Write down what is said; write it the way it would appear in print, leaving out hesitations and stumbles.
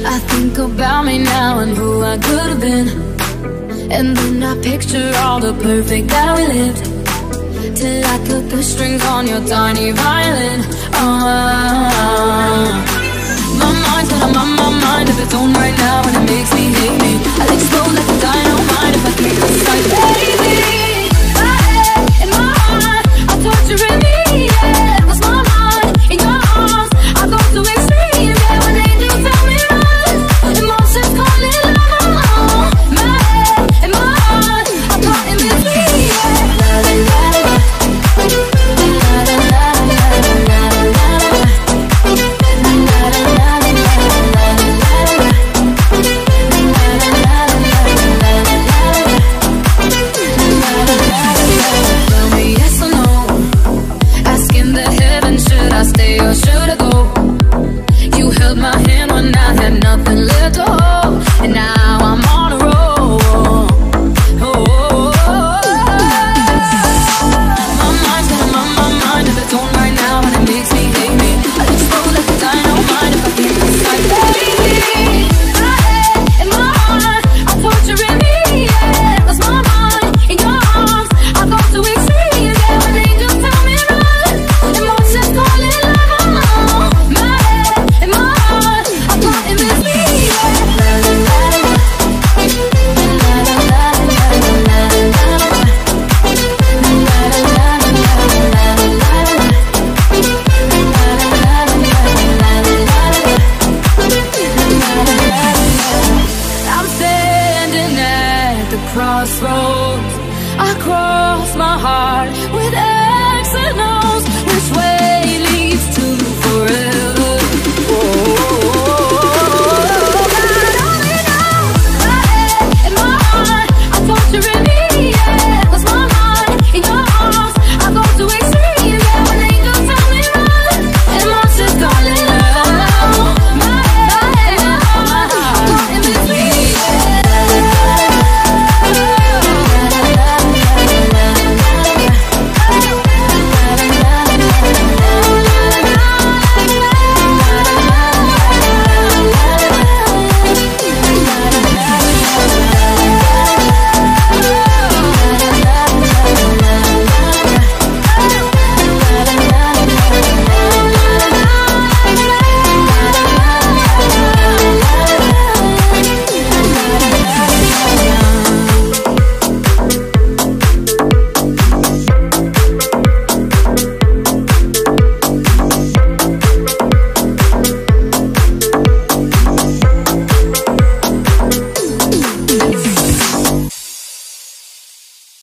I think about me now and who I could have been, and then I picture all the perfect that we lived, till I put the strings on your tiny violin. My mind's got my mind of its own right now, and it makes me hate me. I'll explode like a dynamite if I keep this sight, baby.